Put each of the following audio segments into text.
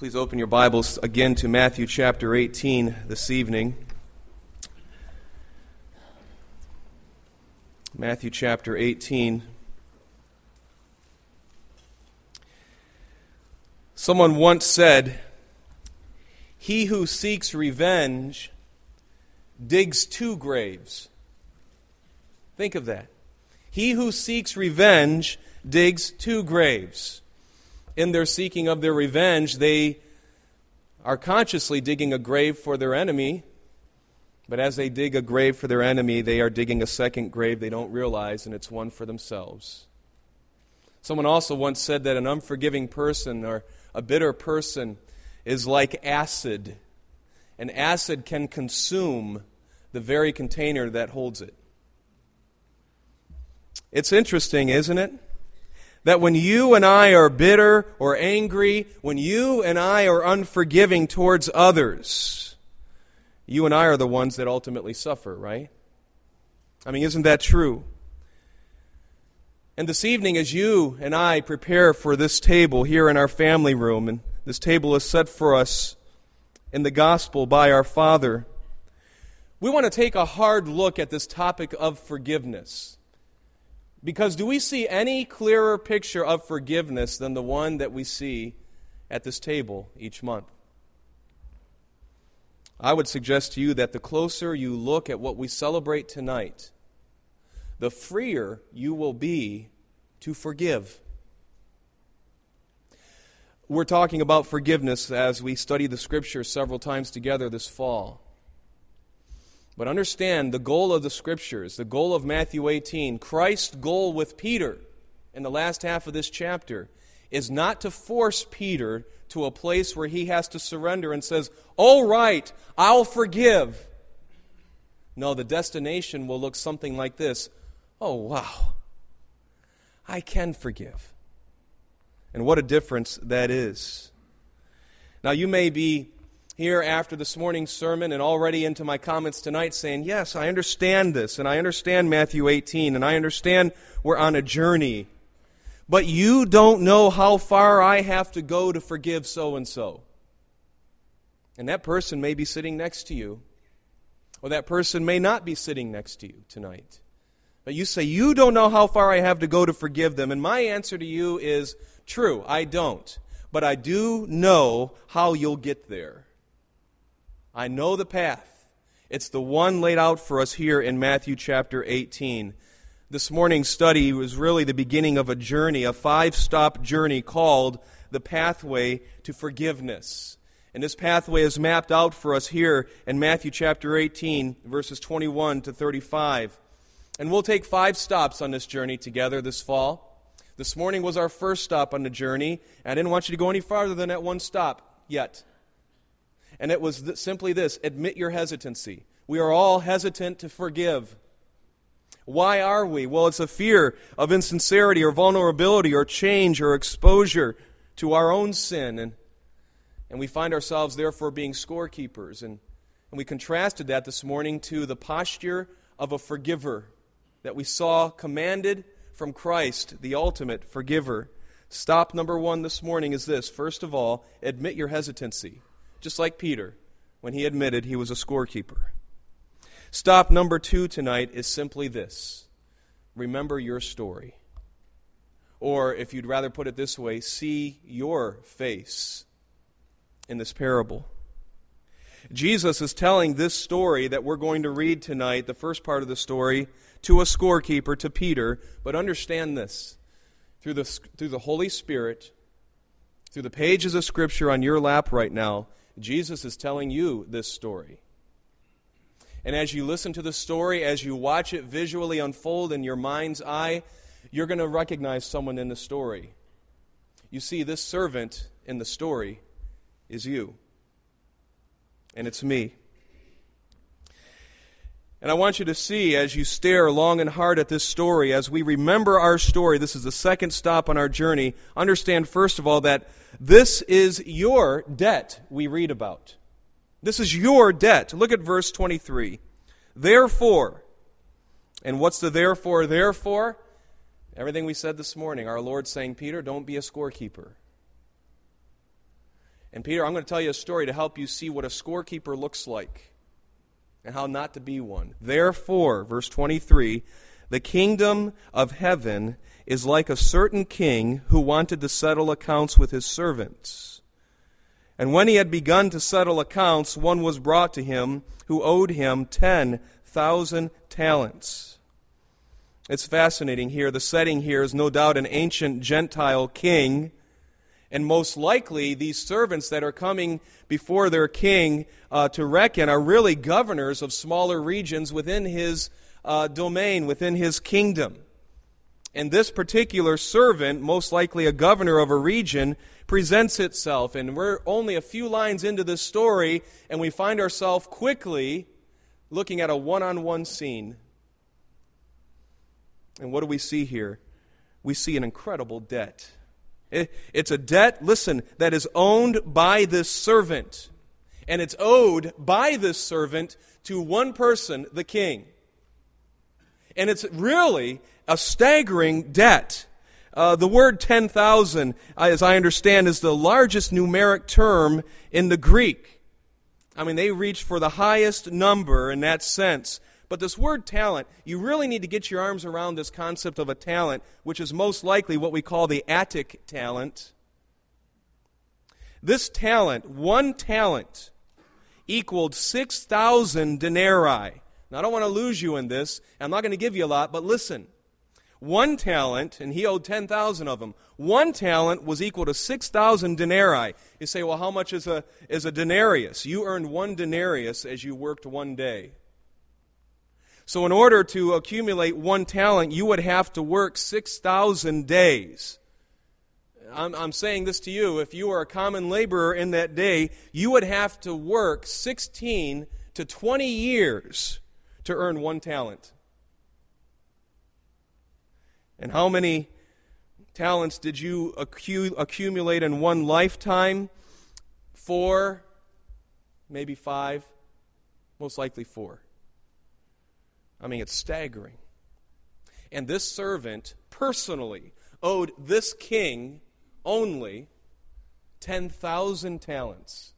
Please open your Bibles again to Matthew chapter 18 this evening. Matthew chapter 18. Someone once said, "He who seeks revenge digs two graves." Think of that. He who seeks revenge digs two graves. In their seeking of their revenge, they are consciously digging a grave for their enemy. But as they dig a grave for their enemy, they are digging a second grave they don't realize, and it's one for themselves. Someone also once said that an unforgiving person or a bitter person is like acid. And acid can consume the very container that holds it. It's interesting, isn't it? That when you and I are bitter or angry, when you and I are unforgiving towards others, you and I are the ones that ultimately suffer, right? I mean, isn't that true? And this evening, as you and I prepare for this table here in our family room, and this table is set for us in the gospel by our Father, we want to take a hard look at this topic of forgiveness. Because do we see any clearer picture of forgiveness than the one that we see at this table each month? I would suggest to you that the closer you look at what we celebrate tonight, the freer you will be to forgive. We're talking about forgiveness as we study the Scripture several times together this fall. But understand the goal of the Scriptures, the goal of Matthew 18, Christ's goal with Peter in the last half of this chapter is not to force Peter to a place where he has to surrender and says, "All right, I'll forgive." No, the destination will look something like this. "Oh, wow, I can forgive." And what a difference that is. Now, you may be here after this morning's sermon and already into my comments tonight saying, "Yes, I understand this, and I understand Matthew 18, and I understand we're on a journey. But you don't know how far I have to go to forgive so-and-so." And that person may be sitting next to you, or that person may not be sitting next to you tonight. But you say, "You don't know how far I have to go to forgive them." And my answer to you is, true, I don't. But I do know how you'll get there. I know the path. It's the one laid out for us here in Matthew chapter 18. This morning's study was really the beginning of a journey, a 5-stop journey called the Pathway to Forgiveness. And this pathway is mapped out for us here in Matthew chapter 18, verses 21 to 35. And we'll take 5 stops on this journey together this fall. This morning was our first stop on the journey, and I didn't want you to go any farther than that one stop yet. And it was simply this: admit your hesitancy. We are all hesitant to forgive. Why are we? Well, it's a fear of insincerity or vulnerability or change or exposure to our own sin. And we find ourselves therefore being scorekeepers. And we contrasted that this morning to the posture of a forgiver that we saw commanded from Christ, the ultimate forgiver. Stop number 1 this morning is this: first of all, admit your hesitancy. Just like Peter, when he admitted he was a scorekeeper. Stop number 2 tonight is simply this: remember your story. Or, if you'd rather put it this way, see your face in this parable. Jesus is telling this story that we're going to read tonight, the first part of the story, to a scorekeeper, to Peter. But understand this: through the Holy Spirit, through the pages of Scripture on your lap right now, Jesus is telling you this story. And as you listen to the story, as you watch it visually unfold in your mind's eye, you're going to recognize someone in the story. You see, this servant in the story is you. And it's me. And I want you to see, as you stare long and hard at this story, as we remember our story, this is the second stop on our journey, understand first of all that this is your debt we read about. This is your debt. Look at verse 23. Therefore, and what's the therefore? Therefore, everything we said this morning, our Lord saying, Peter, don't be a scorekeeper. And Peter, I'm going to tell you a story to help you see what a scorekeeper looks like and how not to be one. Therefore, verse 23, the kingdom of heaven is like a certain king who wanted to settle accounts with his servants. And when he had begun to settle accounts, one was brought to him who owed him 10,000 talents. It's fascinating here. The setting here is no doubt an ancient Gentile king. And most likely, these servants that are coming before their king to reckon are really governors of smaller regions within his domain, within his kingdom. And this particular servant, most likely a governor of a region, presents itself. And we're only a few lines into this story, and we find ourselves quickly looking at a one-on-one scene. And what do we see here? We see an incredible debt. It's a debt, listen, that is owned by this servant. And it's owed by this servant to one person, the king. And it's really a staggering debt. The word 10,000, as I understand, is the largest numeric term in the Greek. I mean, they reach for the highest number in that sense. But this word talent, you really need to get your arms around this concept of a talent, which is most likely what we call the Attic talent. This talent, one talent, equaled 6,000 denarii. Now, I don't want to lose you in this. I'm not going to give you a lot, but listen. One talent, and he owed 10,000 of them, one talent was equal to 6,000 denarii. You say, well, how much is a denarius? You earned one denarius as you worked one day. So in order to accumulate one talent, you would have to work 6,000 days. I'm saying this to you. If you are a common laborer in that day, you would have to work 16 to 20 years to earn one talent. And how many talents did you accumulate in one lifetime? 4, maybe 5, most likely 4. I mean, it's staggering. And this servant personally owed this king only 10,000 talents.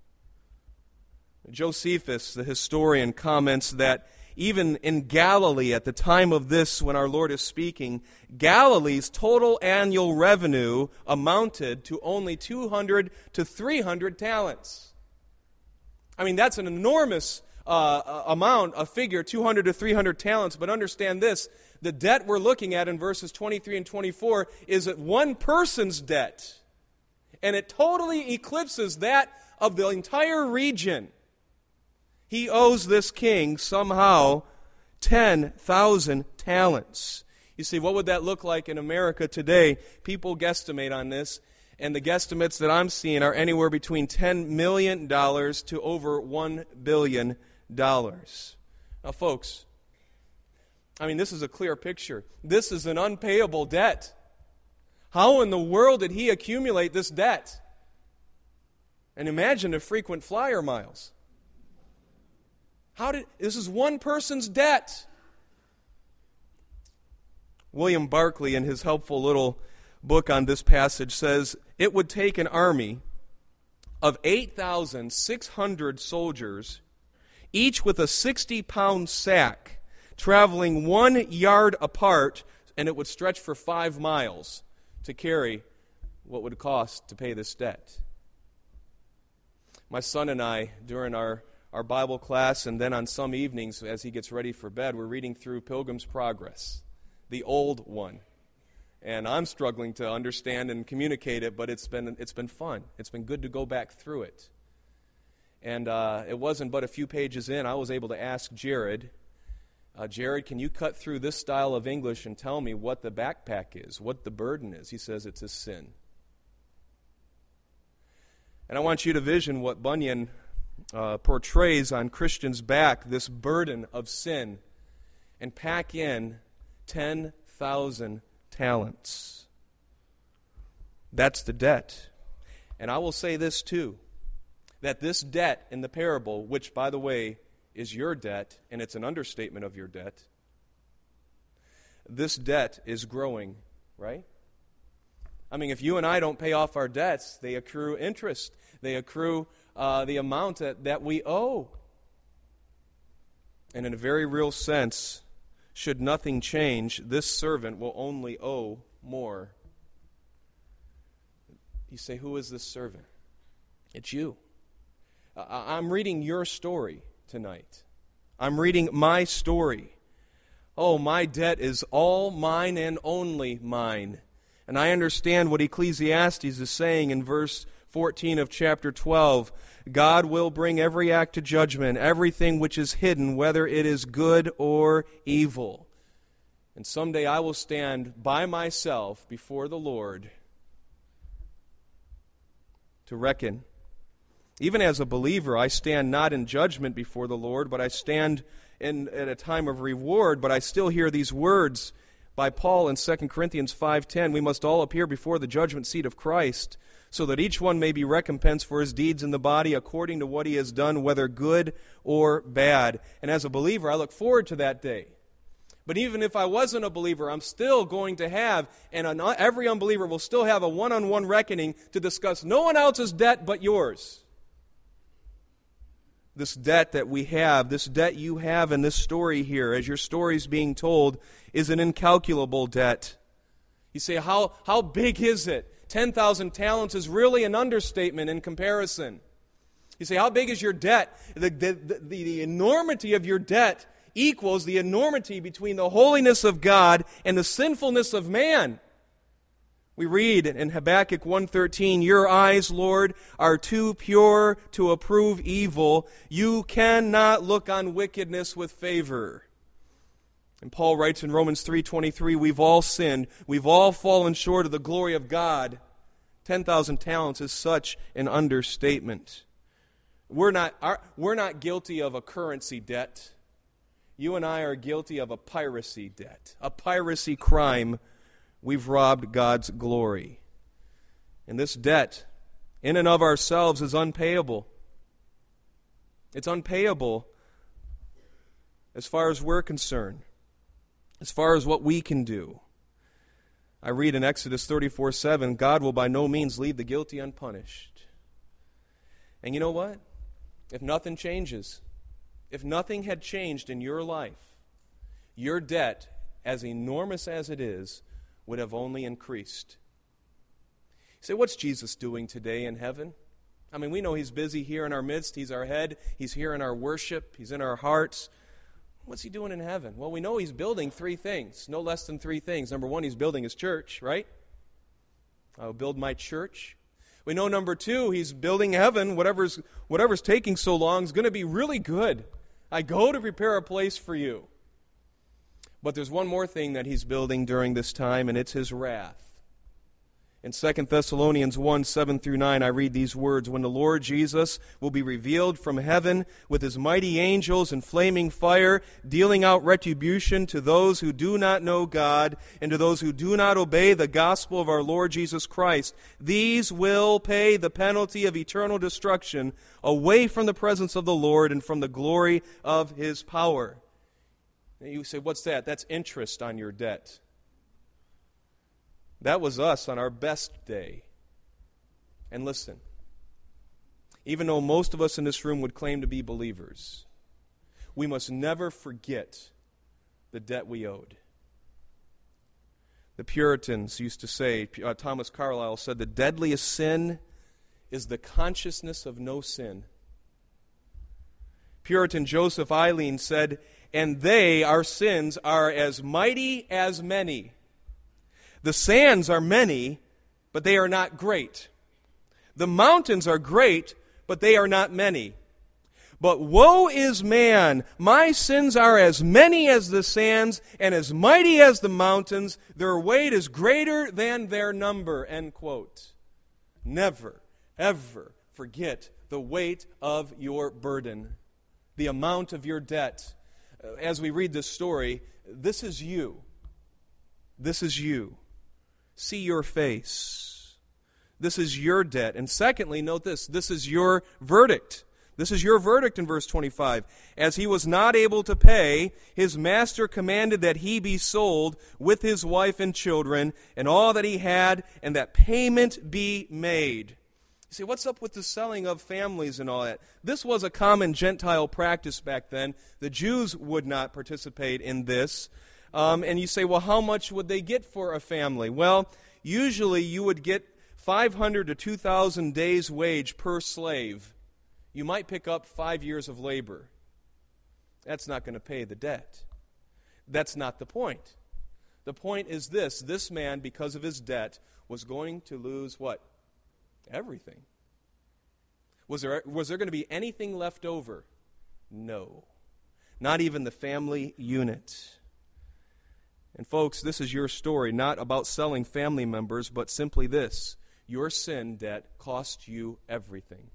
Josephus, the historian, comments that even in Galilee at the time of this, when our Lord is speaking, Galilee's total annual revenue amounted to only 200 to 300 talents. I mean, that's an enormous amount, a figure, 200 to 300 talents. But understand this, the debt we're looking at in verses 23 and 24 is one person's debt. And it totally eclipses that of the entire region. He owes this king somehow 10,000 talents. You see, what would that look like in America today? People guesstimate on this, and the guesstimates that I'm seeing are anywhere between $10 million to over $1 billion. Now, folks, I mean, this is a clear picture. This is an unpayable debt. How in the world did he accumulate this debt? And imagine the frequent flyer miles. This is one person's debt. William Barclay, in his helpful little book on this passage, says, it would take an army of 8,600 soldiers, each with a 60-pound sack, traveling 1 yard apart, and it would stretch for 5 miles to carry what would cost to pay this debt. My son and I, during our Bible class, and then on some evenings as he gets ready for bed, we're reading through Pilgrim's Progress, the old one. And I'm struggling to understand and communicate it, but it's been fun. It's been good to go back through it. And it wasn't but a few pages in, I was able to ask Jared, Jared, can you cut through this style of English and tell me what the backpack is, what the burden is? He says it's a sin. And I want you to vision what Bunyan portrays on Christians' back, this burden of sin, and pack in 10,000 talents. That's the debt. And I will say this too, that this debt in the parable, which, by the way, is your debt, and it's an understatement of your debt, this debt is growing, right? I mean, if you and I don't pay off our debts, they accrue interest. They accrue the amount that we owe. And in a very real sense, should nothing change, this servant will only owe more. You say, who is this servant? It's you. I'm reading your story tonight. I'm reading my story. Oh, my debt is all mine and only mine. And I understand what Ecclesiastes is saying in verse 14 of chapter 12. God will bring every act to judgment, everything which is hidden, whether it is good or evil. And someday I will stand by myself before the Lord to reckon. Even as a believer, I stand not in judgment before the Lord, but I stand at a time of reward. But I still hear these words by Paul in 2 Corinthians 5:10, we must all appear before the judgment seat of Christ, so that each one may be recompensed for his deeds in the body according to what he has done, whether good or bad. And as a believer, I look forward to that day. But even if I wasn't a believer, I'm still going to have, and every unbeliever will still have a one-on-one reckoning to discuss no one else's debt but yours. This debt that we have, this debt you have in this story here, as your story is being told, is an incalculable debt. You say, how big is it? 10,000 talents is really an understatement in comparison. You say, how big is your debt? The enormity of your debt equals the enormity between the holiness of God and the sinfulness of man. We read in Habakkuk 1:13, your eyes, Lord, are too pure to approve evil. You cannot look on wickedness with favor. And Paul writes in Romans 3:23, we've all sinned. We've all fallen short of the glory of God. 10,000 talents is such an understatement. We're not guilty of a currency debt. You and I are guilty of a piracy debt, a piracy crime. We've robbed God's glory. And this debt, in and of ourselves, is unpayable. It's unpayable as far as we're concerned, as far as what we can do. I read in Exodus 34:7, God will by no means leave the guilty unpunished. And you know what? If nothing changes, if nothing had changed in your life, your debt, as enormous as it is, would have only increased. You say, what's Jesus doing today in heaven? I mean, we know He's busy here in our midst. He's our head. He's here in our worship. He's in our hearts. What's He doing in heaven? Well, we know He's building three things, no less than three things. Number one, He's building His church, right? I will build my church. We know number two, He's building heaven. Whatever's taking so long is going to be really good. I go to prepare a place for you. But there's one more thing that He's building during this time, and it's His wrath. In 2 Thessalonians 1:7-9, I read these words, when the Lord Jesus will be revealed from heaven with His mighty angels in flaming fire, dealing out retribution to those who do not know God and to those who do not obey the gospel of our Lord Jesus Christ. These will pay the penalty of eternal destruction away from the presence of the Lord and from the glory of His power. And you say, what's that? That's interest on your debt. That was us on our best day. And listen, even though most of us in this room would claim to be believers, we must never forget the debt we owed. The Puritans used to say, Thomas Carlyle said, the deadliest sin is the consciousness of no sin. Puritan Joseph Eileen said, and they, our sins, are as mighty as many. The sands are many, but they are not great. The mountains are great, but they are not many. But woe is man! My sins are as many as the sands, and as mighty as the mountains. Their weight is greater than their number. End quote. Never, ever forget the weight of your burden, the amount of your debt. As we read this story, this is you. This is you. See your face. This is your debt. And secondly, note this is your verdict. This is your verdict in verse 25. As he was not able to pay, his master commanded that he be sold with his wife and children and all that he had, and that payment be made. You say, what's up with the selling of families and all that? This was a common Gentile practice back then. The Jews would not participate in this. And you say, well, how much would they get for a family? Well, usually you would get 500 to 2,000 days' wage per slave. You might pick up 5 years of labor. That's not going to pay the debt. That's not the point. The point is this. This man, because of his debt, was going to lose what? Everything. Was there going to be anything left over? No. Not even the family unit. And folks, this is your story, not about selling family members, but simply this. Your sin debt cost you everything.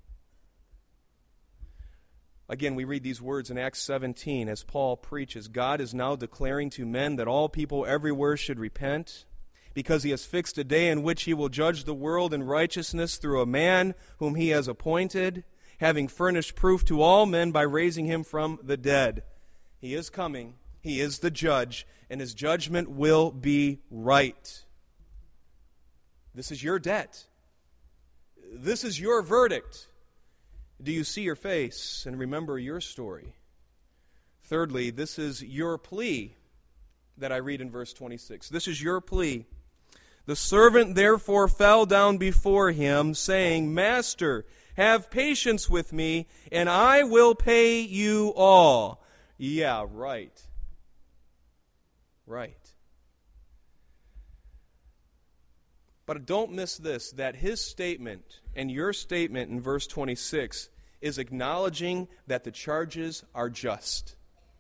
Again, we read these words in Acts 17 as Paul preaches. God is now declaring to men that all people everywhere should repent, because he has fixed a day in which he will judge the world in righteousness through a man whom he has appointed, having furnished proof to all men by raising him from the dead. He is coming. He is the judge, and his judgment will be right. This is your debt. This is your verdict. Do you see your face and remember your story? Thirdly, this is your plea that I read in verse 26. This is your plea. The servant therefore fell down before him, saying, Master, have patience with me, and I will pay you all. Yeah, right. Right. But don't miss this, that his statement and your statement in verse 26 is acknowledging that the charges are just.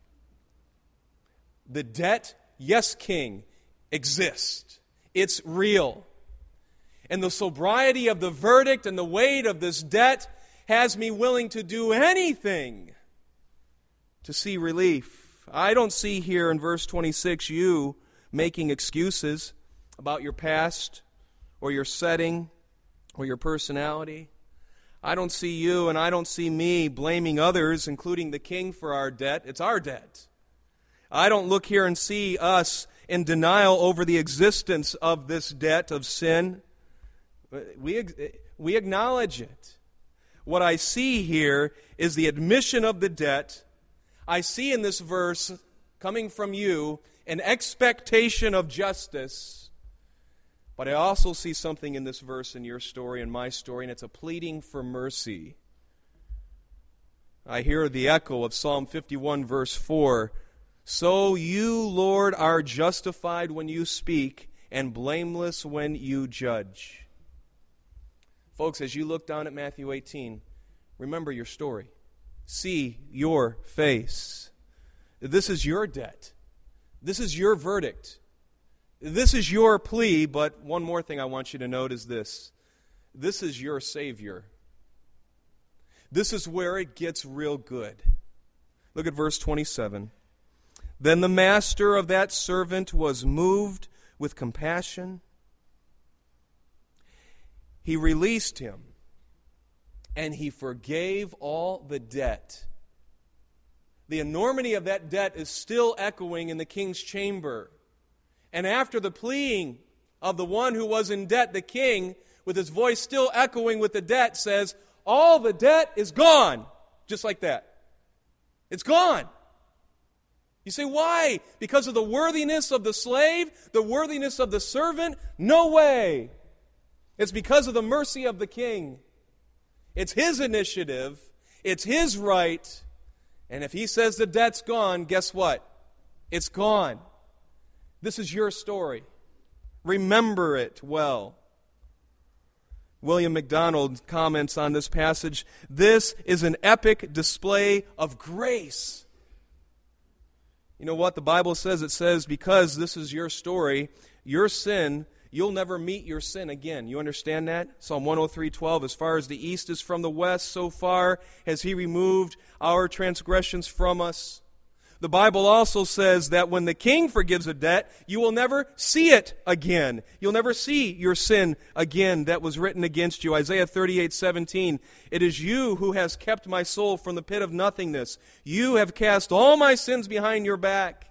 The debt, yes, King, exists. It's real. And the sobriety of the verdict and the weight of this debt has me willing to do anything to see relief. I don't see here in verse 26 you making excuses about your past or your setting or your personality. I don't see you and I don't see me blaming others, including the king, for our debt. It's our debt. I don't look here and see us in denial over the existence of this debt of sin. We acknowledge it. What I see here is the admission of the debt. I see in this verse, coming from you, an expectation of justice. But I also see something in this verse in your story and my story, and it's a pleading for mercy. I hear the echo of Psalm 51, verse 4. So you, Lord, are justified when you speak, and blameless when you judge. Folks, as you look down at Matthew 18, remember your story. See your face. This is your debt. This is your verdict. This is your plea, but one more thing I want you to note is this. This is your Savior. This is where it gets real good. Look at verse 27. Then the master of that servant was moved with compassion. He released him, and he forgave all the debt. The enormity of that debt is still echoing in the king's chamber. And after the pleading of the one who was in debt, the king, with his voice still echoing with the debt, says, all the debt is gone. Just like that. It's gone. You say, why? Because of the worthiness of the slave? The worthiness of the servant? No way. It's because of the mercy of the king. It's his initiative. It's his right. And if he says the debt's gone, guess what? It's gone. This is your story. Remember it well. William MacDonald comments on this passage, this is an epic display of grace. You know what the Bible says? It says, because this is your story, your sin, you'll never meet your sin again. You understand that? Psalm 103:12, as far as the east is from the west, so far has he removed our transgressions from us. The Bible also says that when the king forgives a debt, you will never see it again. You'll never see your sin again that was written against you. Isaiah 38:17, it is you who has kept my soul from the pit of nothingness. You have cast all my sins behind your back.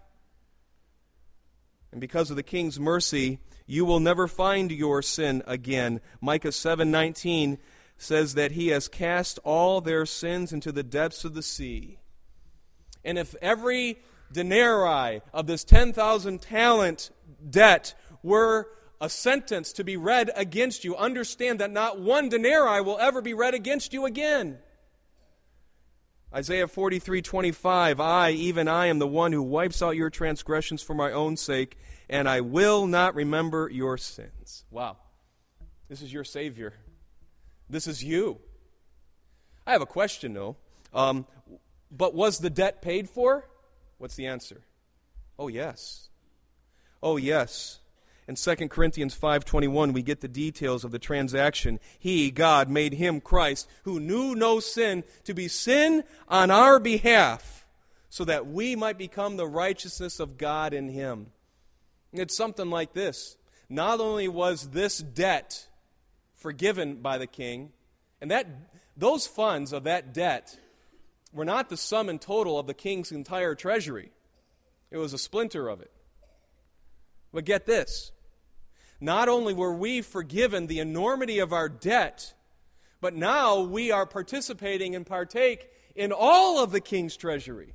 And because of the king's mercy, you will never find your sin again. Micah 7:19 says that he has cast all their sins into the depths of the sea. And if every denarii of this 10,000 talent debt were a sentence to be read against you, understand that not one denarii will ever be read against you again. Isaiah 43:25, even I am the one who wipes out your transgressions for my own sake, and I will not remember your sins. Wow. This is your Savior. This is you. I have a question, though. But was the debt paid for? What's the answer? Oh, yes. Oh, yes. In 2 Corinthians 5:21, we get the details of the transaction. He, God, made him, Christ, who knew no sin, to be sin on our behalf, so that we might become the righteousness of God in him. It's something like this. Not only was this debt forgiven by the king, and those funds of that debt were not the sum and total of the king's entire treasury. It was a splinter of it. But get this. Not only were we forgiven the enormity of our debt, but now we are participating and partake in all of the king's treasury.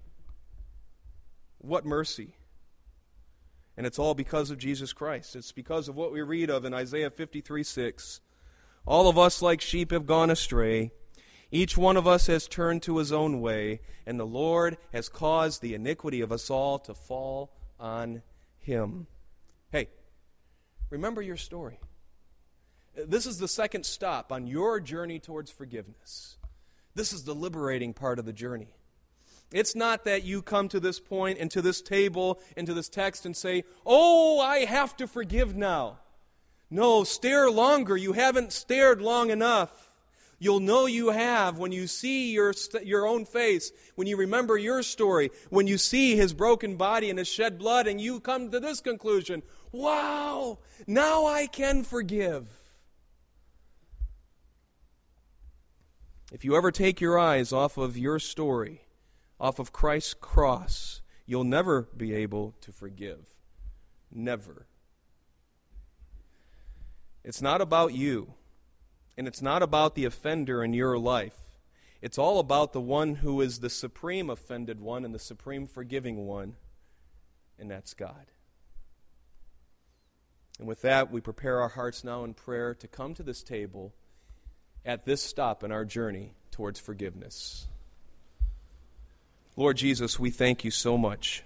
What mercy. And it's all because of Jesus Christ. It's because of what we read of in Isaiah 53:6. All of us like sheep have gone astray. Each one of us has turned to his own way, and the Lord has caused the iniquity of us all to fall on him. Hey, remember your story. This is the second stop on your journey towards forgiveness. This is the liberating part of the journey. It's not that you come to this point and to this table and to this text and say, oh, I have to forgive now. No, stare longer. You haven't stared long enough. You'll know you have when you see your own face, when you remember your story, when you see his broken body and his shed blood, and you come to this conclusion, wow, now I can forgive. If you ever take your eyes off of your story, off of Christ's cross, you'll never be able to forgive. Never. It's not about you. And it's not about the offender in your life. It's all about the one who is the supreme offended one and the supreme forgiving one, and that's God. And with that, we prepare our hearts now in prayer to come to this table at this stop in our journey towards forgiveness. Lord Jesus, we thank you so much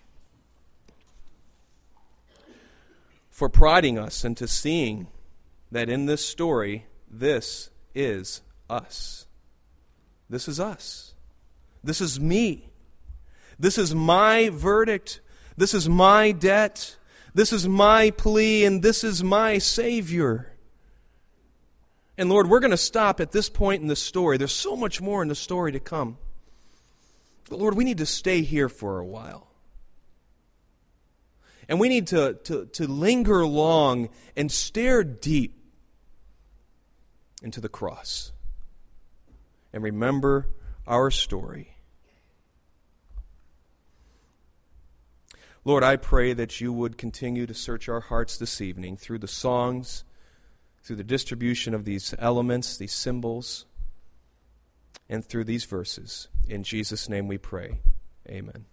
for prodding us into seeing that in this story, this is us. This is us. This is me. This is my verdict. This is my debt. This is my plea, and this is my Savior. And Lord, we're going to stop at this point in the story. There's so much more in the story to come. But Lord, we need to stay here for a while. And we need to linger long and stare deep into the cross and remember our story. Lord, I pray that you would continue to search our hearts this evening through the songs, through the distribution of these elements, these symbols, and through these verses. In Jesus' name we pray. Amen.